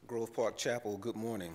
Grove Park Chapel, good morning.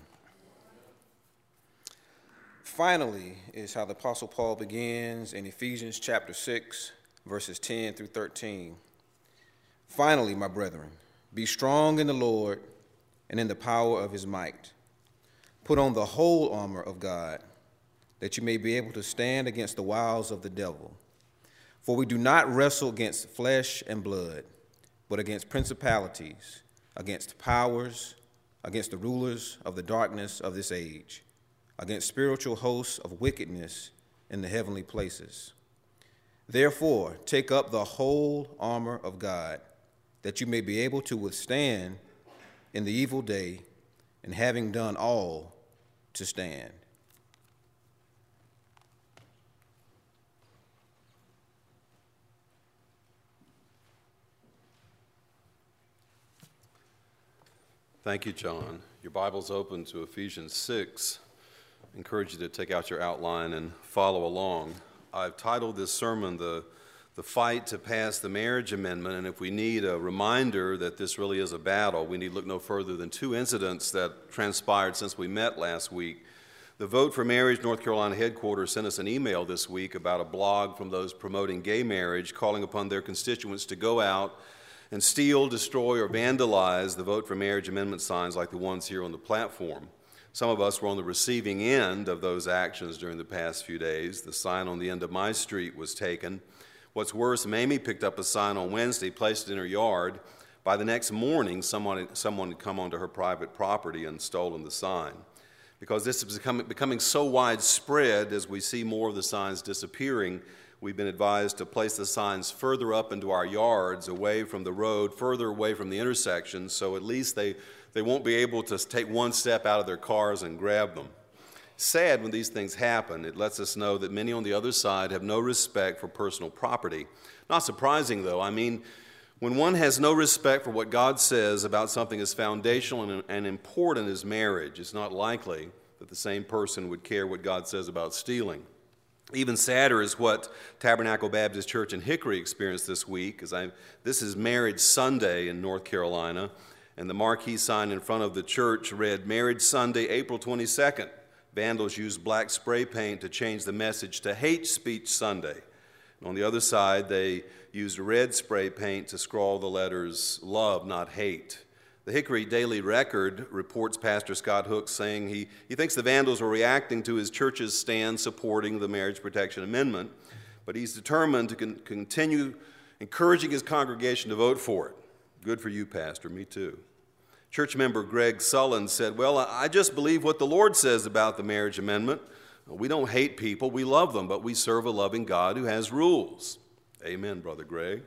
Finally is how the Apostle Paul begins in Ephesians chapter 6, verses 10 through 13. Finally, my brethren, be strong in the Lord and in the power of his might. Put on the whole armor of God, that you may be able to stand against the wiles of the devil. For we do not wrestle against flesh and blood, but against principalities, against powers, against the rulers of the darkness of this age, against spiritual hosts of wickedness in the heavenly places. Therefore, take up the whole armor of God, that you may be able to withstand in the evil day, and having done all, to stand. Thank you, John. Your Bible's open to Ephesians 6. I encourage you to take out your outline and follow along. I've titled this sermon, The Fight to Pass the Marriage Amendment, and if we need a reminder that this really is a battle, we need to look no further than two incidents that transpired since we met last week. The Vote for Marriage North Carolina headquarters sent us an email this week about a blog from those promoting gay marriage, calling upon their constituents to go out and steal, destroy, or vandalize the Vote for Marriage Amendment signs like the ones here on the platform. Some of us were on the receiving end of those actions during the past few days. The sign on the end of my street was taken. What's worse, Mamie picked up a sign on Wednesday, placed it in her yard. By the next morning, someone had come onto her private property and stolen the sign. Because this is becoming so widespread, as we see more of the signs disappearing, we've been advised to place the signs further up into our yards, away from the road, further away from the intersection, so at least they won't be able to take one step out of their cars and grab them. Sad when these things happen. It lets us know that many on the other side have no respect for personal property. Not surprising, though. I mean, when one has no respect for what God says about something as foundational and important as marriage, it's not likely that the same person would care what God says about stealing. Even sadder is what Tabernacle Baptist Church in Hickory experienced this week. This is Marriage Sunday in North Carolina, and the marquee sign in front of the church read, Marriage Sunday, April 22nd. Vandals used black spray paint to change the message to Hate Speech Sunday. And on the other side, they used red spray paint to scrawl the letters, Love, not Hate. The Hickory Daily Record reports Pastor Scott Hooks saying he thinks the vandals were reacting to his church's stand supporting the Marriage Protection Amendment, but he's determined to continue encouraging his congregation to vote for it. Good for you, Pastor. Me too. Church member Greg Sullen said, well, I just believe what the Lord says about the marriage amendment. We don't hate people, we love them, but we serve a loving God who has rules. Amen, Brother Greg.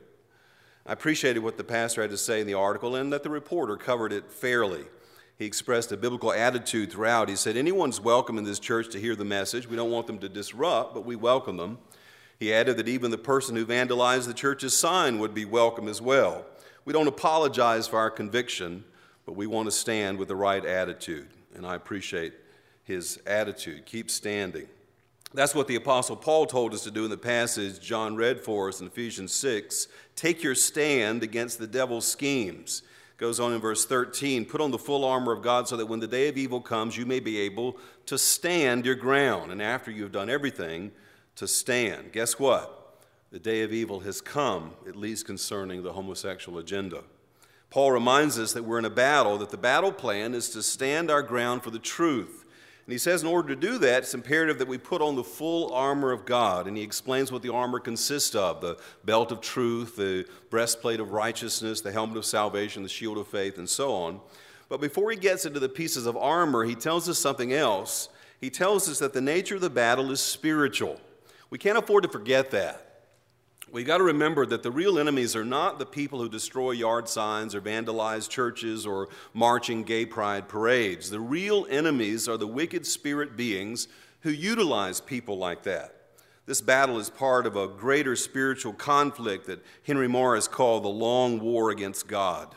I appreciated what the pastor had to say in the article and that the reporter covered it fairly. He expressed a biblical attitude throughout. He said, anyone's welcome in this church to hear the message. We don't want them to disrupt, but we welcome them. He added that even the person who vandalized the church's sign would be welcome as well. We don't apologize for our conviction, but we want to stand with the right attitude. And I appreciate his attitude. Keep standing. That's what the Apostle Paul told us to do in the passage John read for us in Ephesians 6. Take your stand against the devil's schemes. Goes on in verse 13, put on the full armor of God so that when the day of evil comes, you may be able to stand your ground. And after you've done everything, to stand. Guess what? The day of evil has come, at least concerning the homosexual agenda. Paul reminds us that we're in a battle, that the battle plan is to stand our ground for the truth. And he says in order to do that, it's imperative that we put on the full armor of God. And he explains what the armor consists of, the belt of truth, the breastplate of righteousness, the helmet of salvation, the shield of faith, and so on. But before he gets into the pieces of armor, he tells us something else. He tells us that the nature of the battle is spiritual. We can't afford to forget that. We've got to remember that the real enemies are not the people who destroy yard signs or vandalize churches or march in gay pride parades. The real enemies are the wicked spirit beings who utilize people like that. This battle is part of a greater spiritual conflict that Henry Morris called the long war against God.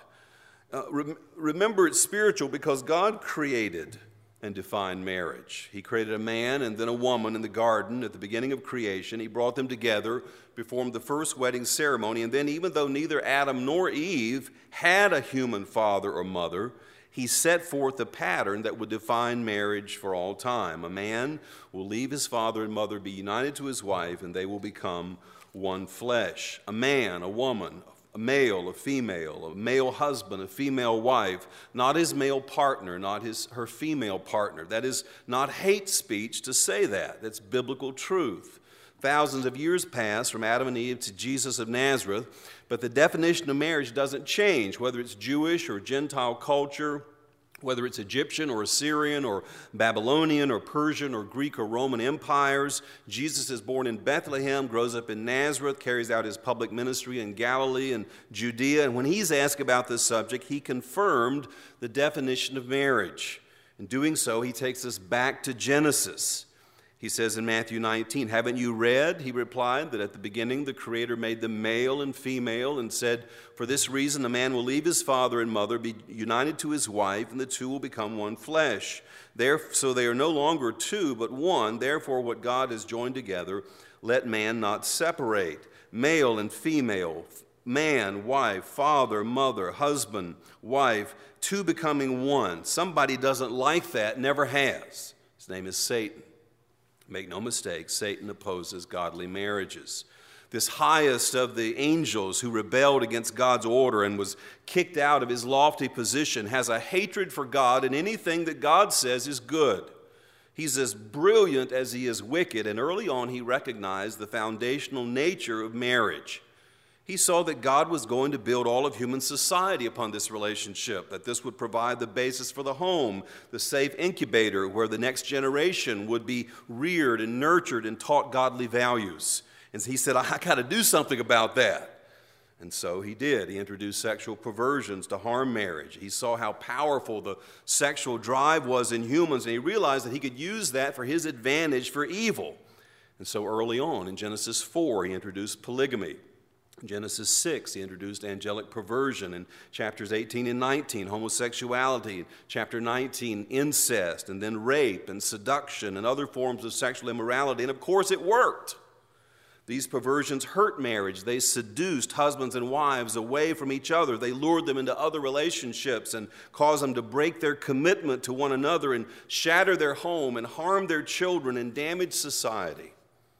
Remember, it's spiritual because God created and defined marriage. He created a man and then a woman in the garden at the beginning of creation. He brought them together, performed the first wedding ceremony, and then even though neither Adam nor Eve had a human father or mother, he he set forth the pattern that would define marriage for all time. A man will leave his father and mother, be united to his wife, and they will become one flesh. A man, a woman, a male, a male husband, a female wife, not his male partner, not her female partner. That is not hate speech to say that. That's biblical truth. Thousands of years pass from Adam and Eve to Jesus of Nazareth, but the definition of marriage doesn't change, whether it's Jewish or Gentile culture, whether it's Egyptian or Assyrian or Babylonian or Persian or Greek or Roman empires. Jesus is born in Bethlehem, grows up in Nazareth, carries out his public ministry in Galilee and Judea. And when he's asked about this subject, he confirmed the definition of marriage. In doing so, he takes us back to Genesis. He says in Matthew 19, "Haven't you read," he replied, "that at the beginning the Creator made them male and female and said, 'For this reason a man will leave his father and mother, be united to his wife, and the two will become one flesh. So they are no longer two, but one. Therefore what God has joined together, let man not separate.' Male and female, man, wife, father, mother, husband, wife, two becoming one. Somebody doesn't like that, never has. His name is Satan. Make no mistake, Satan opposes godly marriages. This highest of the angels who rebelled against God's order and was kicked out of his lofty position has a hatred for God and anything that God says is good. He's as brilliant as he is wicked, and early on he recognized the foundational nature of marriage. He saw that God was going to build all of human society upon this relationship, that this would provide the basis for the home, the safe incubator where the next generation would be reared and nurtured and taught godly values. And he said, I got to do something about that. And so he did. He introduced sexual perversions to harm marriage. He saw how powerful the sexual drive was in humans, and he realized that he could use that for his advantage for evil. And so early on in Genesis 4, he introduced polygamy. In Genesis 6, he introduced angelic perversion. In chapters 18 and 19, homosexuality. In chapter 19, incest, and then rape and seduction and other forms of sexual immorality. And of course, it worked. These perversions hurt marriage. They seduced husbands and wives away from each other. They lured them into other relationships and caused them to break their commitment to one another and shatter their home and harm their children and damage society.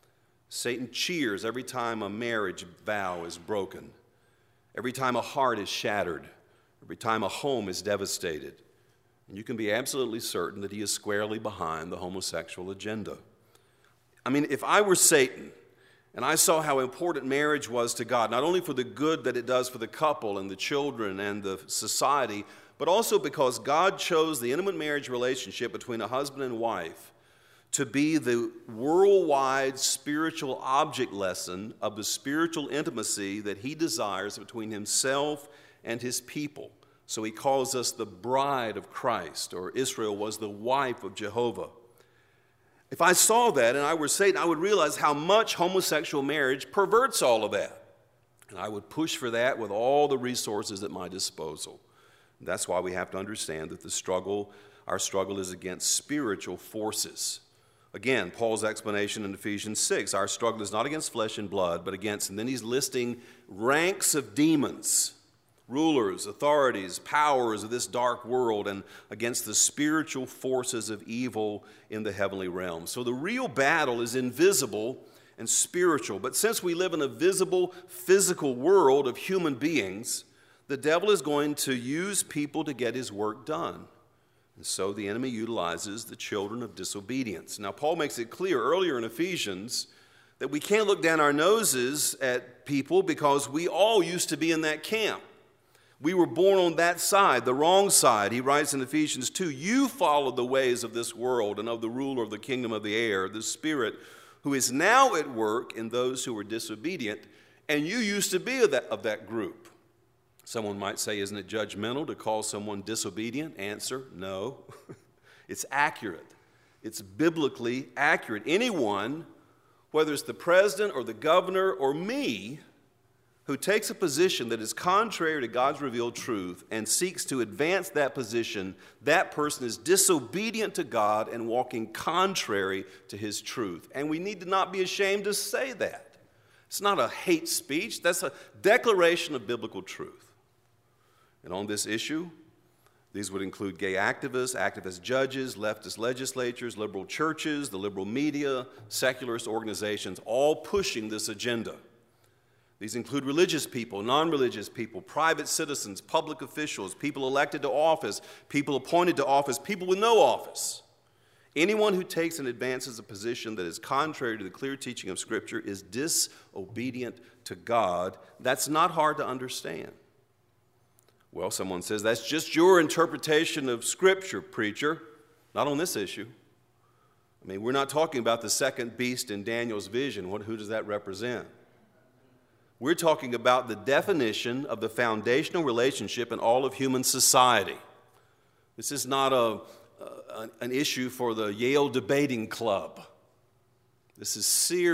Satan cheers every time a marriage vow is broken, every time a heart is shattered, every time a home is devastated. And you can be absolutely certain that he is squarely behind the homosexual agenda. I mean, if I were Satan and I saw how important marriage was to God, not only for the good that it does for the couple and the children and the society, but also because God chose the intimate marriage relationship between a husband and wife to be the worldwide spiritual object lesson of the spiritual intimacy that he desires between himself and his people. So he calls us the bride of Christ, or Israel was the wife of Jehovah. If I saw that and I were Satan, I would realize how much homosexual marriage perverts all of that. And I would push for that with all the resources at my disposal. And that's why we have to understand that our struggle is against spiritual forces. Again, Paul's explanation in Ephesians 6, our struggle is not against flesh and blood, but against, and then he's listing ranks of demons, rulers, authorities, powers of this dark world, and against the spiritual forces of evil in the heavenly realm. So the real battle is invisible and spiritual. But since we live in a visible, physical world of human beings, the devil is going to use people to get his work done. And so the enemy utilizes the children of disobedience. Now, Paul makes it clear earlier in Ephesians that we can't look down our noses at people because we all used to be in that camp. We were born on that side, the wrong side. He writes in Ephesians 2, you followed the ways of this world and of the ruler of the kingdom of the air, the spirit who is now at work in those who are disobedient, and you used to be of that group. Someone might say, isn't it judgmental to call someone disobedient? Answer, no. It's accurate. It's biblically accurate. Anyone, whether it's the president or the governor or me, who takes a position that is contrary to God's revealed truth and seeks to advance that position, that person is disobedient to God and walking contrary to his truth. And we need to not be ashamed to say that. It's not a hate speech. That's a declaration of biblical truth. And on this issue, These would include gay activists, activist judges, leftist legislatures, liberal churches, the liberal media, secularist organizations, all pushing this agenda. These include religious people, non-religious people, private citizens, public officials, people elected to office, people appointed to office, people with no office. Anyone who takes and advances a position that is contrary to the clear teaching of Scripture is disobedient to God. That's not hard to understand. Well, someone says, that's just your interpretation of Scripture, preacher. Not on this issue. I mean, we're not talking about the second beast in Daniel's vision. Who does that represent? We're talking about the definition of the foundational relationship in all of human society. This is not an issue for the Yale debating club. This is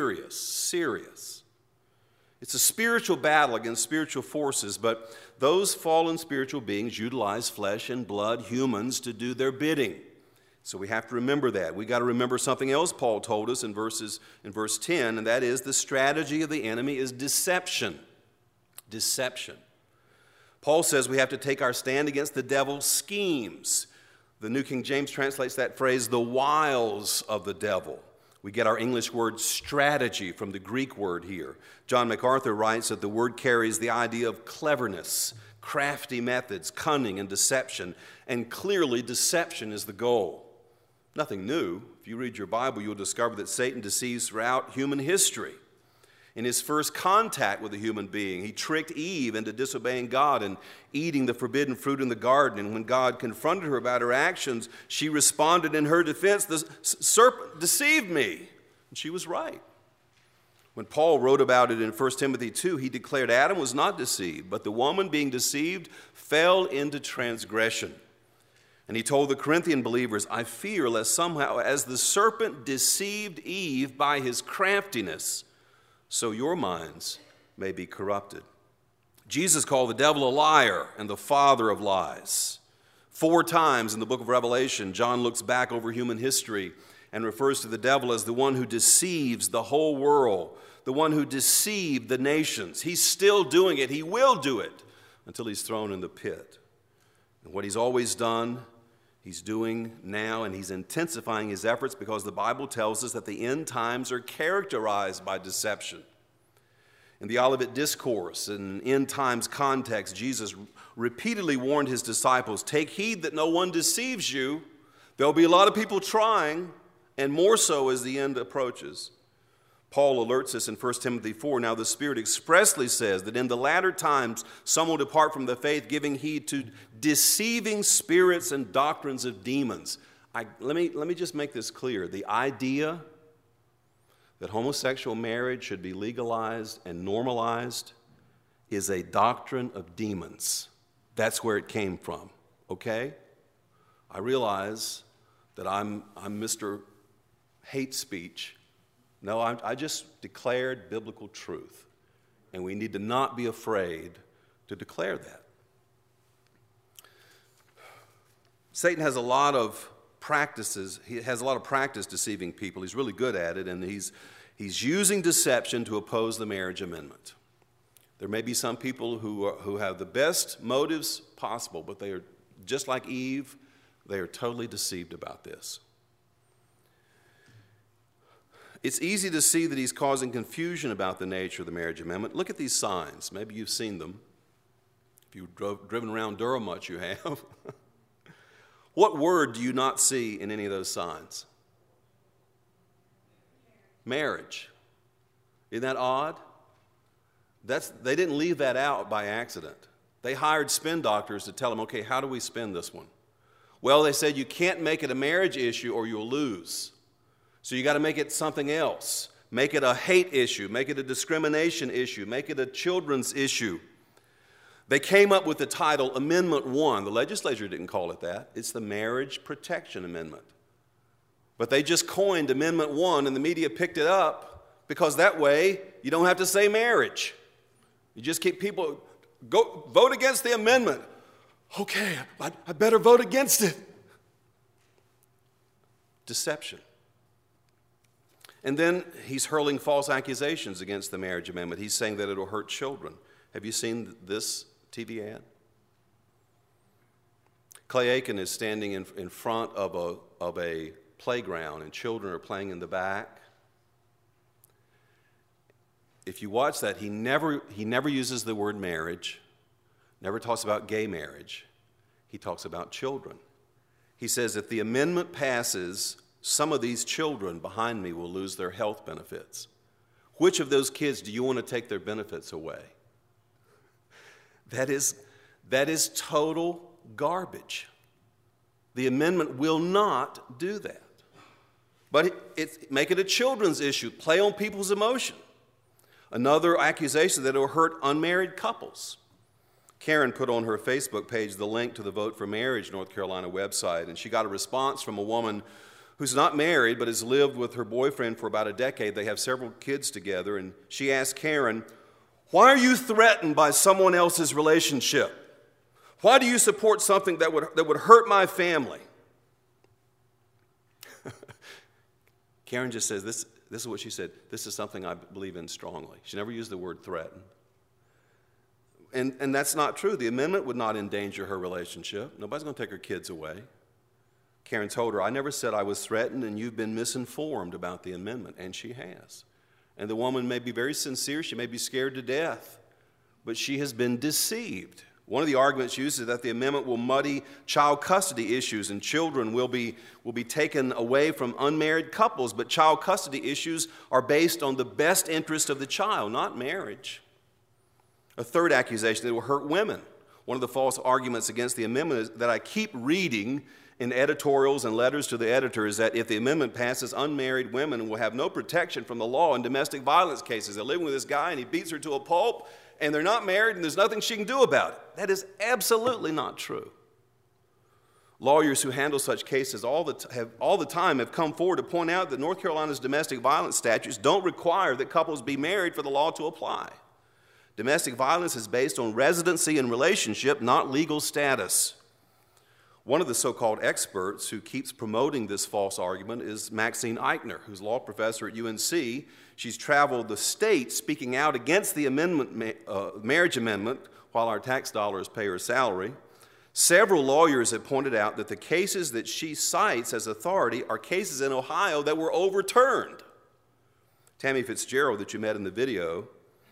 serious. It's a spiritual battle against spiritual forces, but those fallen spiritual beings utilize flesh and blood, humans, to do their bidding. So we have to remember that. We got to remember something else Paul told us in verse 10, and that is the strategy of the enemy is deception. Deception. Paul says we have to take our stand against the devil's schemes. The New King James translates that phrase, the wiles of the devil. We get our English word strategy from the Greek word here. John MacArthur writes that the word carries the idea of cleverness, crafty methods, cunning, and deception. And clearly, deception is the goal. Nothing new. If you read your Bible, you'll discover that Satan deceives throughout human history. In his first contact with a human being, he tricked Eve into disobeying God and eating the forbidden fruit in the garden. And when God confronted her about her actions, she responded in her defense, "The serpent deceived me." And she was right. When Paul wrote about it in 1 Timothy 2, he declared Adam was not deceived, but the woman being deceived fell into transgression. And he told the Corinthian believers, "I fear lest somehow, as the serpent deceived Eve by his craftiness, so your minds may be corrupted." Jesus called the devil a liar and the father of lies. 4 times in the book of Revelation, John looks back over human history and refers to the devil as the one who deceives the whole world, the one who deceived the nations. He's still doing it. He will do it until he's thrown in the pit. And what he's always done, he's doing now, and he's intensifying his efforts because the Bible tells us that the end times are characterized by deception. In the Olivet Discourse, in end times context, Jesus repeatedly warned his disciples, "Take heed that no one deceives you. There'll be a lot of people trying, and more so as the end approaches." Paul alerts us in 1 Timothy 4, "Now the Spirit expressly says that in the latter times some will depart from the faith, giving heed to deceiving spirits and doctrines of demons." Let me just make this clear. The idea that homosexual marriage should be legalized and normalized is a doctrine of demons. That's where it came from, okay? I realize that I'm Mr. Hate Speech. No, I just declared biblical truth, and we need to not be afraid to declare that. Satan has a lot of practices. He has a lot of practice deceiving people. He's really good at it, and he's using deception to oppose the marriage amendment. There may be some people who have the best motives possible, but they are just like Eve. They are totally deceived about this. It's easy to see that he's causing confusion about the nature of the marriage amendment. Look at these signs. Maybe you've seen them. If you've driven around Durham much, you have. What word do you not see in any of those signs? Marriage. Isn't that odd? They didn't leave that out by accident. They hired spin doctors to tell them, okay, how do we spin this one? Well, they said you can't make it a marriage issue or you'll lose. So you got to make it something else. Make it a hate issue. Make it a discrimination issue. Make it a children's issue. They came up with the title Amendment 1. The legislature didn't call it that. It's the Marriage Protection Amendment. But they just coined Amendment 1, and the media picked it up because that way you don't have to say marriage. You just keep people, go vote against the amendment. Okay, I better vote against it. Deception. And then he's hurling false accusations against the marriage amendment. He's saying that it'll hurt children. Have you seen this TV ad? Clay Aiken is standing in front of a playground, and children are playing in the back. If you watch that, he never uses the word marriage, never talks about gay marriage. He talks about children. He says, if the amendment passes, some of these children behind me will lose their health benefits. Which of those kids do you want to take their benefits away? That is total garbage. The amendment will not do that. But make it a children's issue. Play on people's emotion. Another accusation that it will hurt unmarried couples. Karen put on her Facebook page the link to the Vote for Marriage North Carolina website, and she got a response from a woman who's not married but has lived with her boyfriend for about a decade. They have several kids together, and she asked Karen, "Why are you threatened by someone else's relationship? Why do you support something that would hurt my family?" Karen just says, this is what she said, "This is something I believe in strongly." She never used the word threaten. And that's not true. The amendment would not endanger her relationship. Nobody's going to take her kids away. Karen told her, "I never said I was threatened, and you've been misinformed about the amendment." And she has. And the woman may be very sincere. She may be scared to death. But she has been deceived. One of the arguments used is that the amendment will muddy child custody issues, and children will be taken away from unmarried couples. But child custody issues are based on the best interest of the child, not marriage. A third accusation that it will hurt women. One of the false arguments against the amendment is that I keep reading in editorials and letters to the editor is that if the amendment passes, unmarried women will have no protection from the law in domestic violence cases. They're living with this guy and he beats her to a pulp, and they're not married and there's nothing she can do about it. That is absolutely not true. Lawyers who handle such cases all the time have come forward to point out that North Carolina's domestic violence statutes don't require that couples be married for the law to apply. Domestic violence is based on residency and relationship, not legal status. One of the so-called experts who keeps promoting this false argument is Maxine Eichner, who's a law professor at UNC. She's traveled the state speaking out against the marriage amendment while our tax dollars pay her salary. Several lawyers have pointed out that the cases that she cites as authority are cases in Ohio that were overturned. Tammy Fitzgerald, that you met in the video,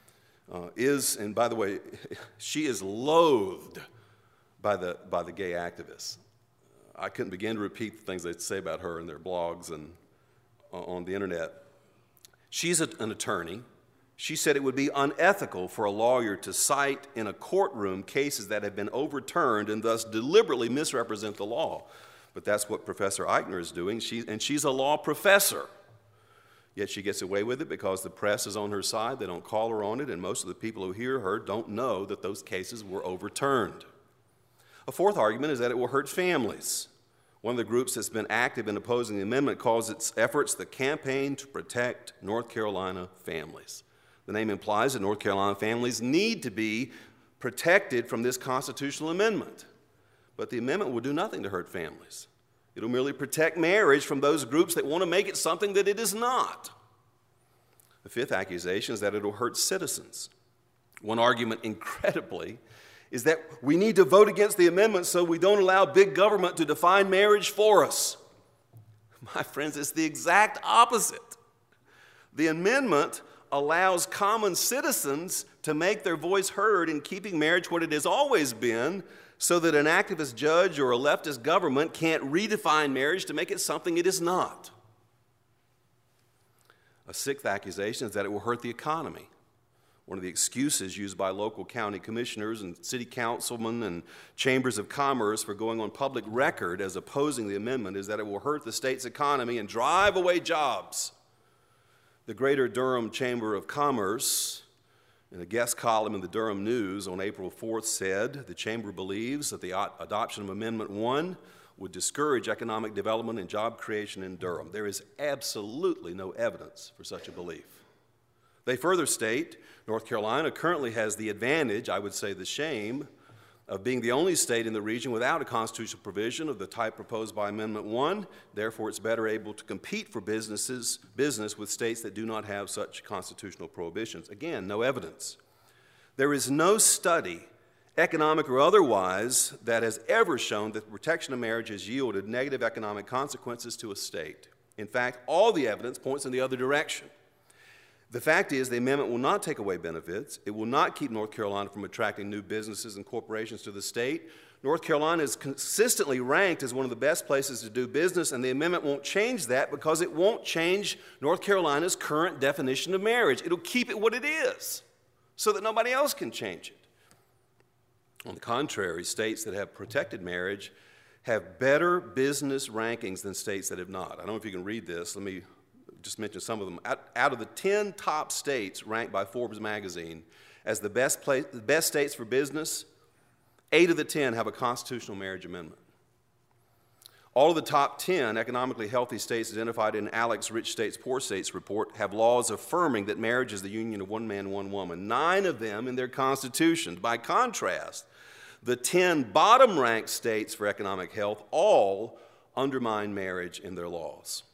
and by the way, she is loathed by the gay activists. I couldn't begin to repeat the things they say about her in their blogs and on the internet. She's an attorney. She said it would be unethical for a lawyer to cite in a courtroom cases that have been overturned and thus deliberately misrepresent the law. But that's what Professor Eichner is doing, and she's a law professor. Yet she gets away with it because the press is on her side. They don't call her on it, and most of the people who hear her don't know that those cases were overturned. A fourth argument is that it will hurt families. One of the groups that's been active in opposing the amendment calls its efforts the Campaign to Protect North Carolina Families. The name implies that North Carolina families need to be protected from this constitutional amendment. But the amendment will do nothing to hurt families. It'll merely protect marriage from those groups that want to make it something that it is not. The fifth accusation is that it'll hurt citizens. One argument, incredibly, is that we need to vote against the amendment so we don't allow big government to define marriage for us. My friends, it's the exact opposite. The amendment allows common citizens to make their voice heard in keeping marriage what it has always been, so that an activist judge or a leftist government can't redefine marriage to make it something it is not. A sixth accusation is that it will hurt the economy. One of the excuses used by local county commissioners and city councilmen and chambers of commerce for going on public record as opposing the amendment is that it will hurt the state's economy and drive away jobs. The Greater Durham Chamber of Commerce, in a guest column in the Durham News on April 4th, said the chamber believes that the adoption of Amendment 1 would discourage economic development and job creation in Durham. There is absolutely no evidence for such a belief. They further state, North Carolina currently has the advantage, I would say the shame, of being the only state in the region without a constitutional provision of the type proposed by Amendment 1. Therefore, it's better able to compete for business with states that do not have such constitutional prohibitions. Again, no evidence. There is no study economic or otherwise, that has ever shown that the protection of marriage has yielded negative economic consequences to a state. In fact, all the evidence points in the other direction. The fact is, the amendment will not take away benefits. It will not keep North Carolina from attracting new businesses and corporations to the state. North Carolina is consistently ranked as one of the best places to do business, and the amendment won't change that because it won't change North Carolina's current definition of marriage. It'll keep it what it is so that nobody else can change it. On the contrary, states that have protected marriage have better business rankings than states that have not. I don't know if you can read this. Let me just mention some of them. Out of the 10 top states ranked by Forbes magazine as the best states for business, 8 of the 10 have a constitutional marriage amendment. All of the top 10 economically healthy states identified in ALEC's Rich States, Poor States report have laws affirming that marriage is the union of one man, one woman. 9 of them in their constitutions. By contrast, the 10 bottom-ranked states for economic health all undermine marriage in their laws.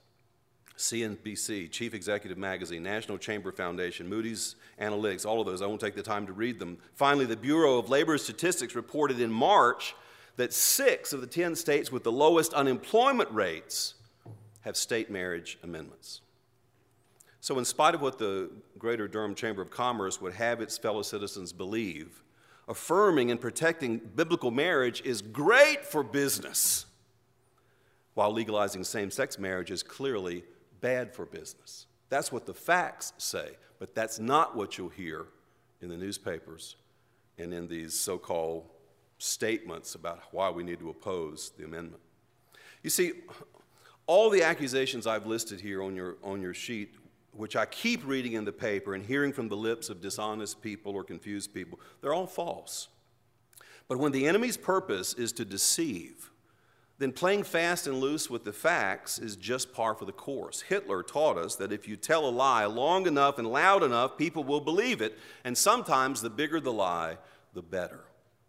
CNBC, Chief Executive Magazine, National Chamber Foundation, Moody's Analytics, all of those, I won't take the time to read them. Finally, the Bureau of Labor Statistics reported in March that 6 of the 10 states with the lowest unemployment rates have state marriage amendments. So in spite of what the Greater Durham Chamber of Commerce would have its fellow citizens believe, affirming and protecting biblical marriage is great for business, while legalizing same-sex marriage is clearly bad for business. That's what the facts say, but that's not what you'll hear in the newspapers and in these so-called statements about why we need to oppose the amendment. You see, all the accusations I've listed here on your sheet, which I keep reading in the paper and hearing from the lips of dishonest people or confused people, they're all false. But when the enemy's purpose is to deceive, then playing fast and loose with the facts is just par for the course. Hitler taught us that if you tell a lie long enough and loud enough, people will believe it, and sometimes the bigger the lie, the better.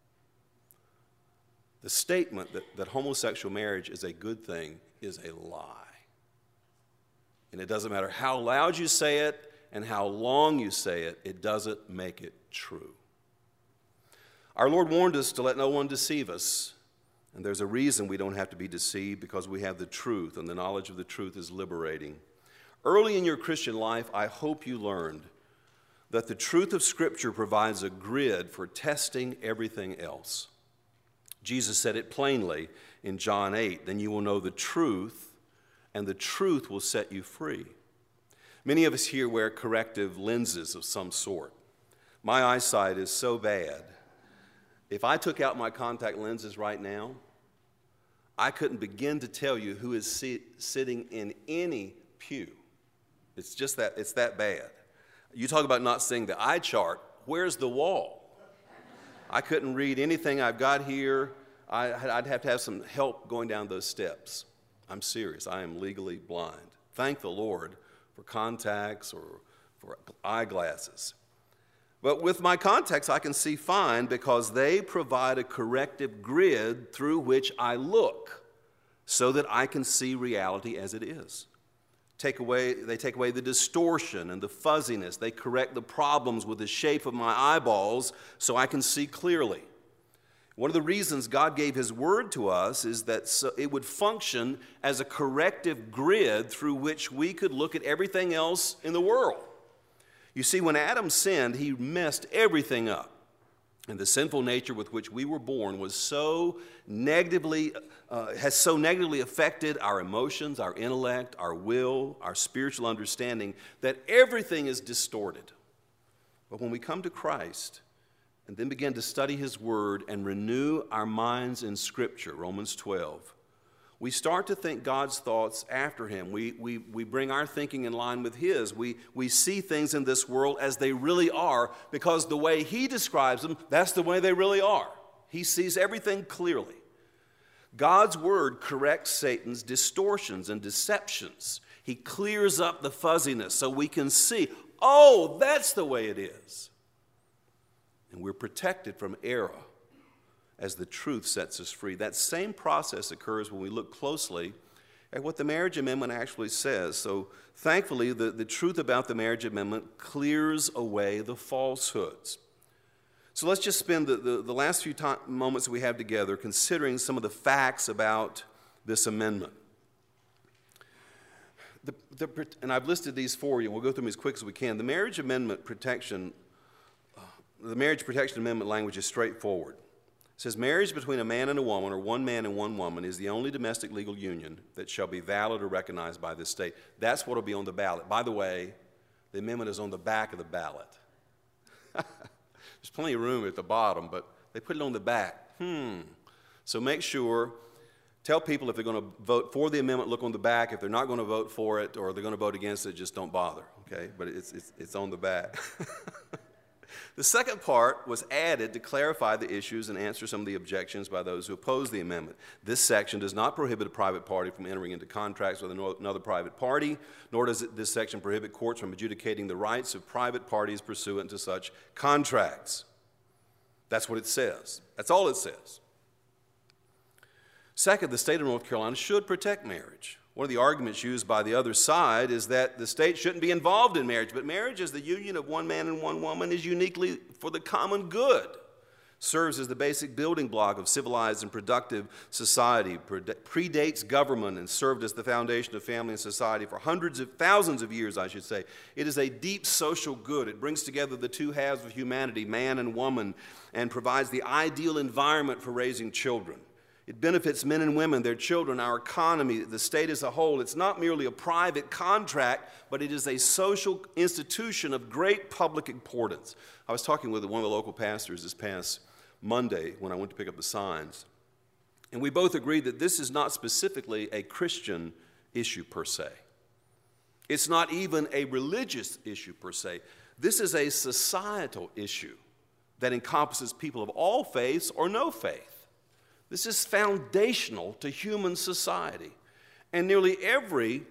The statement that homosexual marriage is a good thing is a lie. And it doesn't matter how loud you say it and how long you say it, it doesn't make it true. Our Lord warned us to let no one deceive us. And there's a reason we don't have to be deceived, because we have the truth, and the knowledge of the truth is liberating. Early in your Christian life, I hope you learned that the truth of Scripture provides a grid for testing everything else. Jesus said it plainly in John 8, "Then you will know the truth, and the truth will set you free." Many of us here wear corrective lenses of some sort. My eyesight is so bad. If I took out my contact lenses right now, I couldn't begin to tell you who is sitting in any pew. It's just that, it's that bad. You talk about not seeing the eye chart, where's the wall? I couldn't read anything I've got here. I'd have to have some help going down those steps. I'm serious, I am legally blind. Thank the Lord for contacts or for eyeglasses. But with my contacts, I can see fine because they provide a corrective grid through which I look so that I can see reality as it is. They take away the distortion and the fuzziness. They correct the problems with the shape of my eyeballs so I can see clearly. One of the reasons God gave His Word to us is that so it would function as a corrective grid through which we could look at everything else in the world. You see, when Adam sinned, he messed everything up. And the sinful nature with which we were born was has so negatively affected our emotions, our intellect, our will, our spiritual understanding, that everything is distorted. But when we come to Christ and then begin to study His Word and renew our minds in Scripture, Romans 12, we start to think God's thoughts after Him. We bring our thinking in line with His. We see things in this world as they really are, because the way He describes them, that's the way they really are. He sees everything clearly. God's Word corrects Satan's distortions and deceptions. He clears up the fuzziness so we can see, oh, that's the way it is. And we're protected from error as the truth sets us free. That same process occurs when we look closely at what the marriage amendment actually says. So thankfully, the truth about the marriage amendment clears away the falsehoods. So let's just spend the last few moments we have together considering some of the facts about this amendment. And I've listed these for you. We'll go through them as quick as we can. The Marriage Protection Amendment language is straightforward. It says, marriage between a man and a woman, or one man and one woman, is the only domestic legal union that shall be valid or recognized by this state. That's what will be on the ballot. By the way, the amendment is on the back of the ballot. There's plenty of room at the bottom, but they put it on the back. So make sure, tell people if they're going to vote for the amendment, look on the back. If they're not going to vote for it or they're going to vote against it, just don't bother, okay? But it's on the back. The second part was added to clarify the issues and answer some of the objections by those who oppose the amendment. This section does not prohibit a private party from entering into contracts with another private party, nor does this section prohibit courts from adjudicating the rights of private parties pursuant to such contracts. That's what it says. That's all it says. Second, the state of North Carolina should protect marriage. One of the arguments used by the other side is that the state shouldn't be involved in marriage, but marriage as the union of one man and one woman is uniquely for the common good, serves as the basic building block of civilized and productive society, predates government, and served as the foundation of family and society for thousands of years, I should say. It is a deep social good. It brings together the two halves of humanity, man and woman, and provides the ideal environment for raising children. It benefits men and women, their children, our economy, the state as a whole. It's not merely a private contract, but it is a social institution of great public importance. I was talking with one of the local pastors this past Monday when I went to pick up the signs, and we both agreed that this is not specifically a Christian issue per se. It's not even a religious issue per se. This is a societal issue that encompasses people of all faiths or no faith. This is foundational to human society. And nearly every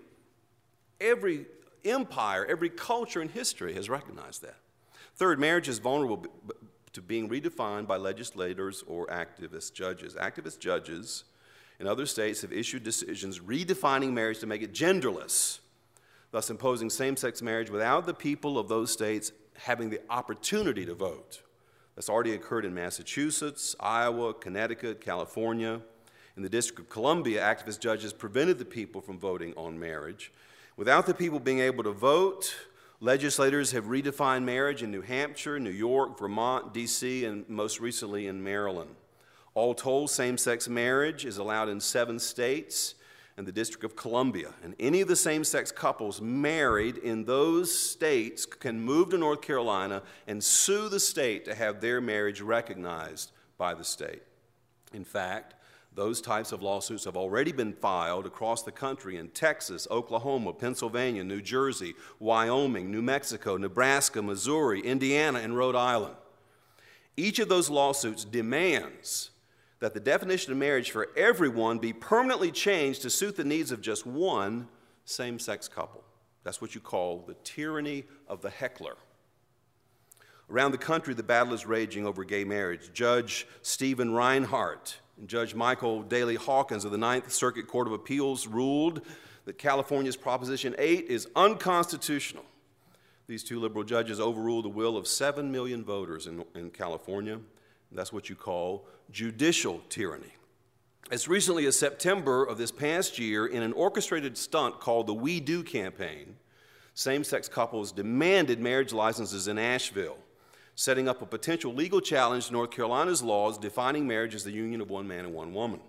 empire, every culture in history has recognized that. Third, marriage is vulnerable to being redefined by legislators or activist judges. Activist judges in other states have issued decisions redefining marriage to make it genderless, thus imposing same-sex marriage without the people of those states having the opportunity to vote. That's already occurred in Massachusetts, Iowa, Connecticut, California. In the District of Columbia, activist judges prevented the people from voting on marriage. Without the people being able to vote, legislators have redefined marriage in New Hampshire, New York, Vermont, D.C., and most recently in Maryland. All told, same-sex marriage is allowed in 7 states and the District of Columbia. And any of the same-sex couples married in those states can move to North Carolina and sue the state to have their marriage recognized by the state. In fact, those types of lawsuits have already been filed across the country in Texas, Oklahoma, Pennsylvania, New Jersey, Wyoming, New Mexico, Nebraska, Missouri, Indiana, and Rhode Island. Each of those lawsuits demands that the definition of marriage for everyone be permanently changed to suit the needs of just one same-sex couple. That's what you call the tyranny of the heckler. Around the country, the battle is raging over gay marriage. Judge Stephen Reinhart and Judge Michael Daley Hawkins of the Ninth Circuit Court of Appeals ruled that California's Proposition 8 is unconstitutional. These 2 liberal judges overruled the will of 7 million voters in California. That's what you call judicial tyranny. As recently as September of this past year, in an orchestrated stunt called the We Do campaign, same-sex couples demanded marriage licenses in Asheville, setting up a potential legal challenge to North Carolina's laws defining marriage as the union of one man and one woman.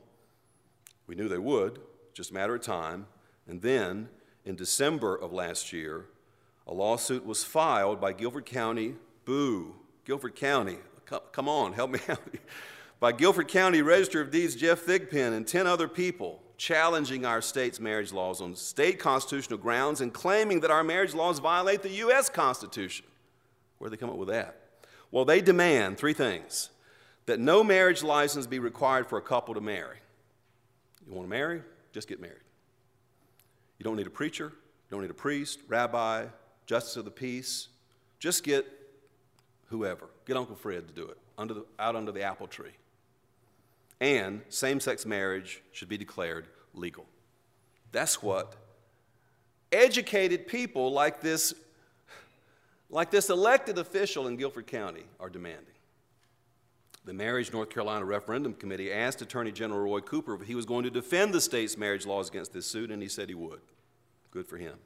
We knew they would, just a matter of time. And then, in December of last year, a lawsuit was filed by Guilford County, Guilford County, come on, help me out. By Guilford County Register of Deeds Jeff Thigpen and 10 other people challenging our state's marriage laws on state constitutional grounds and claiming that our marriage laws violate the U.S. Constitution. Where'd they come up with that? Well, they demand 3 things. That no marriage license be required for a couple to marry. You want to marry? Just get married. You don't need a preacher. You don't need a priest, rabbi, justice of the peace. Just get whoever. Get Uncle Fred to do it out under the apple tree. And same-sex marriage should be declared legal. That's what educated people like this elected official in Guilford County are demanding. The Marriage North Carolina Referendum Committee asked Attorney General Roy Cooper if he was going to defend the state's marriage laws against this suit, and he said he would. Good for him.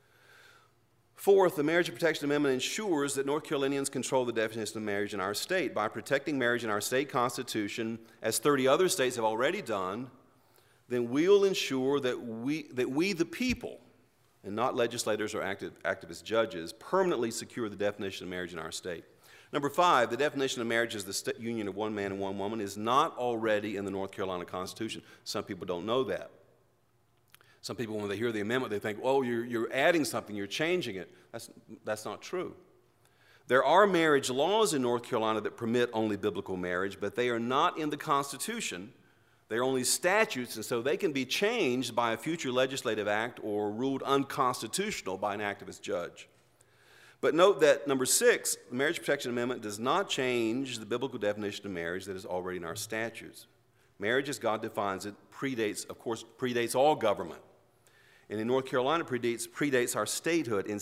Fourth, the Marriage Protection Amendment ensures that North Carolinians control the definition of marriage in our state. By protecting marriage in our state constitution, as 30 other states have already done, then we'll ensure that we the people, and not legislators or activist judges, permanently secure the definition of marriage in our state. Number 5, the definition of marriage as the union of one man and one woman is not already in the North Carolina Constitution. Some people don't know that. Some people, when they hear the amendment, they think, oh, you're adding something, you're changing it. That's not true. There are marriage laws in North Carolina that permit only biblical marriage, but they are not in the Constitution. They're only statutes, and so they can be changed by a future legislative act or ruled unconstitutional by an activist judge. But note that, number 6, the Marriage Protection Amendment does not change the biblical definition of marriage that is already in our statutes. Marriage, as God defines it, predates all government. And in North Carolina, predates our statehood. In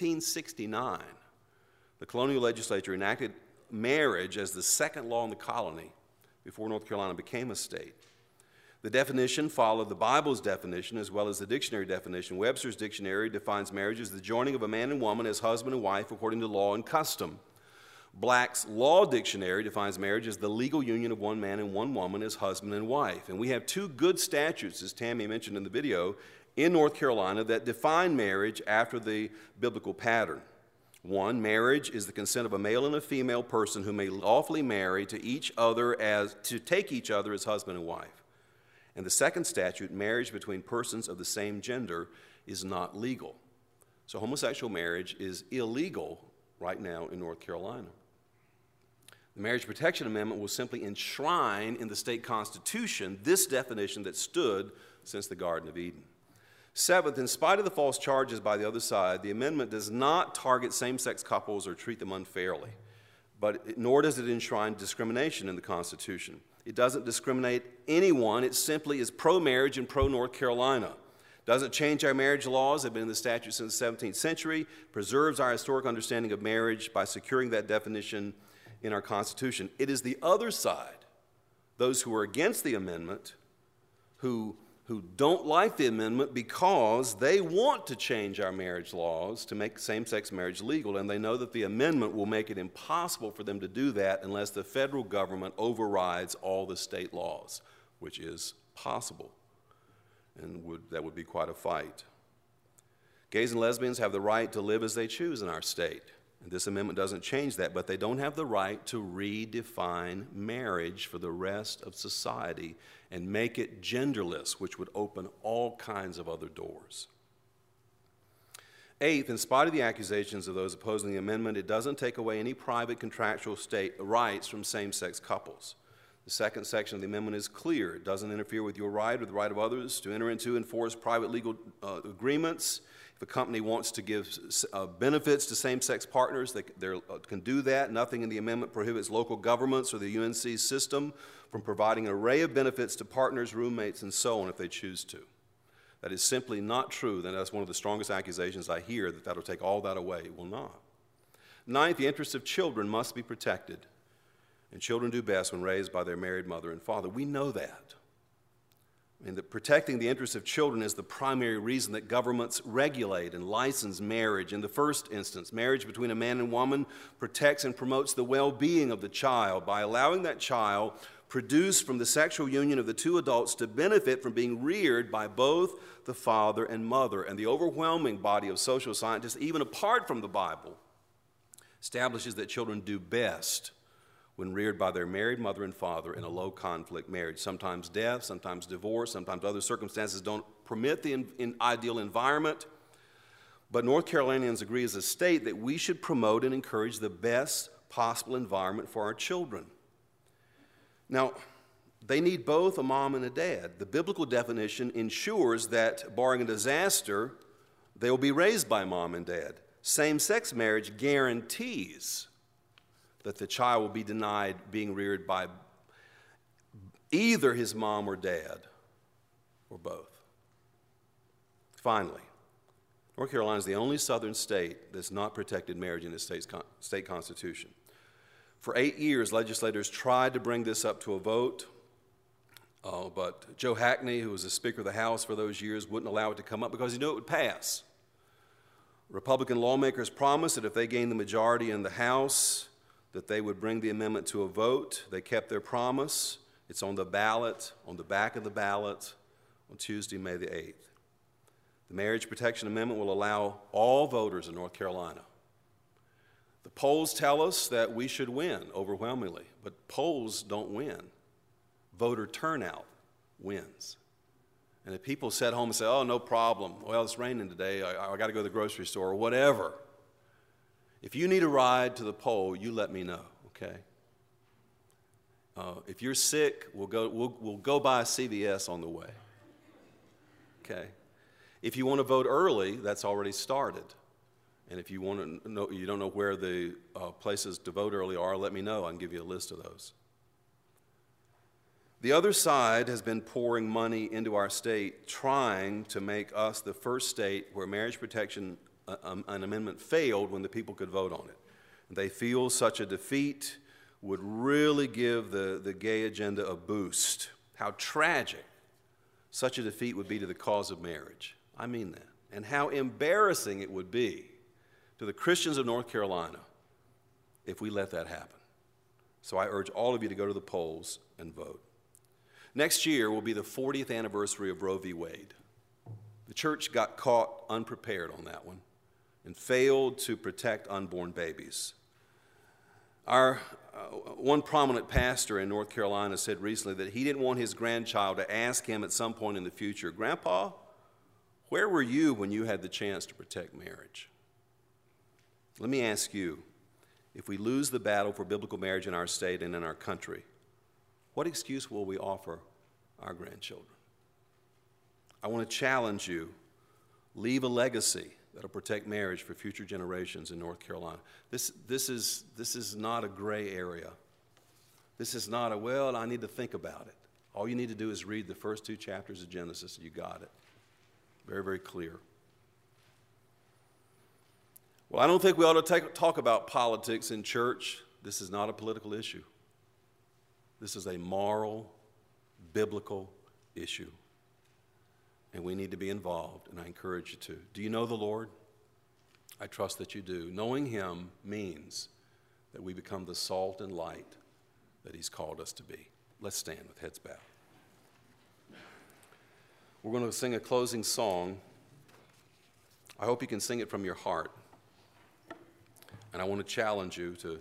1669, the colonial legislature enacted marriage as the second law in the colony before North Carolina became a state. The definition followed the Bible's definition as well as the dictionary definition. Webster's dictionary defines marriage as the joining of a man and woman as husband and wife according to law and custom. Black's Law Dictionary defines marriage as the legal union of one man and one woman as husband and wife. And we have 2 good statutes, as Tammy mentioned in the video, in North Carolina that define marriage after the biblical pattern. 1, marriage is the consent of a male and a female person who may lawfully marry to take each other as husband and wife. And the second statute, marriage between persons of the same gender, is not legal. So homosexual marriage is illegal right now in North Carolina. The Marriage Protection Amendment will simply enshrine in the state constitution this definition that stood since the Garden of Eden. 7th, in spite of the false charges by the other side, the amendment does not target same-sex couples or treat them unfairly, nor does it enshrine discrimination in the Constitution. It doesn't discriminate anyone. It simply is pro-marriage and pro-North Carolina. Doesn't change our marriage laws. They've been in the statute since the 17th century. Preserves our historic understanding of marriage by securing that definition in our Constitution. It is the other side, those who are against the amendment, who don't like the amendment because they want to change our marriage laws to make same-sex marriage legal, and they know that the amendment will make it impossible for them to do that unless the federal government overrides all the state laws, which is possible, and that would be quite a fight. Gays and lesbians have the right to live as they choose in our state, and this amendment doesn't change that, but they don't have the right to redefine marriage for the rest of society and make it genderless, which would open all kinds of other doors. 8th, in spite of the accusations of those opposing the amendment, it doesn't take away any private contractual state rights from same-sex couples. The second section of the amendment is clear. It doesn't interfere with your right or the right of others to enter into and enforce private legal agreements. If a company wants to give benefits to same-sex partners, they can do that. Nothing in the amendment prohibits local governments or the UNC system from providing an array of benefits to partners, roommates, and so on if they choose to. That is simply not true. That's one of the strongest accusations I hear, that that'll take all that away. It will not. 9th, the interests of children must be protected, and children do best when raised by their married mother and father. We know that. Protecting the interests of children is the primary reason that governments regulate and license marriage. In the first instance, marriage between a man and woman protects and promotes the well-being of the child by allowing that child produced from the sexual union of the 2 adults to benefit from being reared by both the father and mother. And the overwhelming body of social scientists, even apart from the Bible, establishes that children do best when reared by their married mother and father in a low-conflict marriage. Sometimes death, sometimes divorce, sometimes other circumstances don't permit the ideal environment. But North Carolinians agree as a state that we should promote and encourage the best possible environment for our children. Now, they need both a mom and a dad. The biblical definition ensures that, barring a disaster, they will be raised by mom and dad. Same-sex marriage guarantees that the child will be denied being reared by either his mom or dad, or both. Finally, North Carolina is the only southern state that's not protected marriage in the state constitution. For 8 years, legislators tried to bring this up to a vote, but Joe Hackney, who was the Speaker of the House for those years, wouldn't allow it to come up because he knew it would pass. Republican lawmakers promised that if they gained the majority in the House, that they would bring the amendment to a vote. They kept their promise. It's on the ballot, on the back of the ballot, on Tuesday, May the 8th. The Marriage Protection Amendment will allow all voters in North Carolina. The polls tell us that we should win overwhelmingly, but polls don't win. Voter turnout wins. And if people sit home and say, oh, no problem, well, it's raining today, I got to go to the grocery store, or whatever. If you need a ride to the poll, you let me know, okay? If you're sick, we'll go by CVS on the way, okay? If you want to vote early, that's already started. And if you want to know, you don't know where the places to vote early are, let me know. I can give you a list of those. The other side has been pouring money into our state, trying to make us the first state where marriage protection, an amendment failed when the people could vote on it. They feel such a defeat would really give the gay agenda a boost. How tragic such a defeat would be to the cause of marriage. I mean that. And how embarrassing it would be to the Christians of North Carolina if we let that happen. So I urge all of you to go to the polls and vote. Next year will be the 40th anniversary of Roe v. Wade. The church got caught unprepared on that one and failed to protect unborn babies. Our one prominent pastor in North Carolina said recently that he didn't want his grandchild to ask him at some point in the future, Grandpa, where were you when you had the chance to protect marriage? Let me ask you, if we lose the battle for biblical marriage in our state and in our country, what excuse will we offer our grandchildren? I want to challenge you, leave a legacy that will protect marriage for future generations in North Carolina. This is not a gray area. This is not a, well, I need to think about it. All you need to do is read the first 2 chapters of Genesis and you got it. Very, very clear. Well, I don't think we ought to talk about politics in church. This is not a political issue. This is a moral, biblical issue. And we need to be involved, and I encourage you to. Do you know the Lord? I trust that you do. Knowing him means that we become the salt and light that he's called us to be. Let's stand with heads bowed. We're going to sing a closing song. I hope you can sing it from your heart. And I want to challenge you to,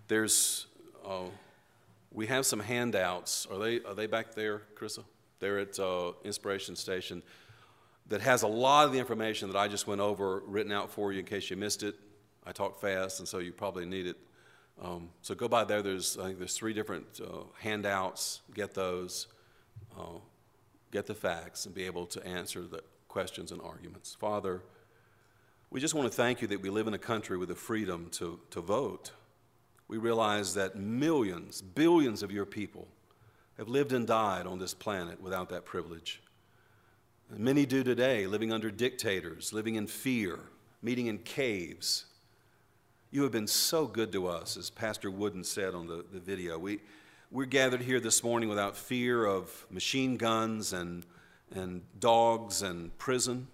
we have some handouts. Are they back there, Carissa? They're at Inspiration Station. That has a lot of the information that I just went over written out for you in case you missed it. I talk fast, and so you probably need it. So go by there. I think there's 3 different handouts. Get those. Get the facts and be able to answer the questions and arguments. Father, we just want to thank you that we live in a country with the freedom to vote. We realize that millions, billions of your people have lived and died on this planet without that privilege. And many do today, living under dictators, living in fear, meeting in caves. You have been so good to us, as Pastor Wooden said on the video. We're gathered here this morning without fear of machine guns and dogs and prison.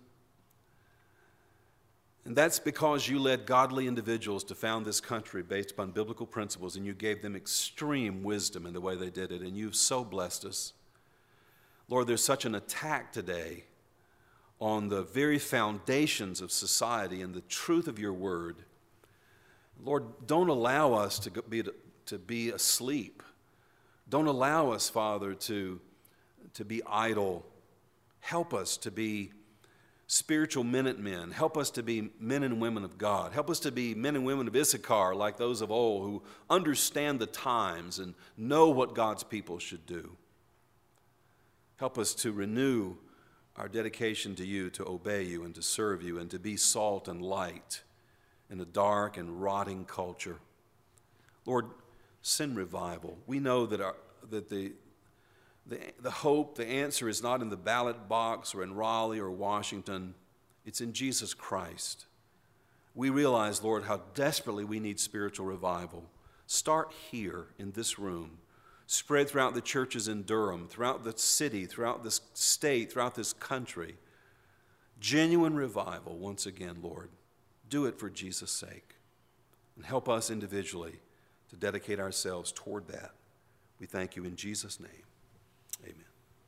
And that's because you led godly individuals to found this country based upon biblical principles, and you gave them extreme wisdom in the way they did it, and you've so blessed us. Lord, there's such an attack today on the very foundations of society and the truth of your word. Lord, don't allow us to be asleep. Don't allow us, Father, to be idle. Help us to be spiritual Minutemen. Help us to be men and women of God. Help us to be men and women of Issachar, like those of old, who understand the times and know what God's people should do. Help us to renew our dedication to you, to obey you and to serve you, and to be salt and light in a dark and rotting culture. Lord, send revival. We know that the hope, the answer is not in the ballot box or in Raleigh or Washington. It's in Jesus Christ. We realize, Lord, how desperately we need spiritual revival. Start here in this room. Spread throughout the churches in Durham, throughout the city, throughout this state, throughout this country. Genuine revival once again, Lord. Do it for Jesus' sake. And help us individually to dedicate ourselves toward that. We thank you in Jesus' name.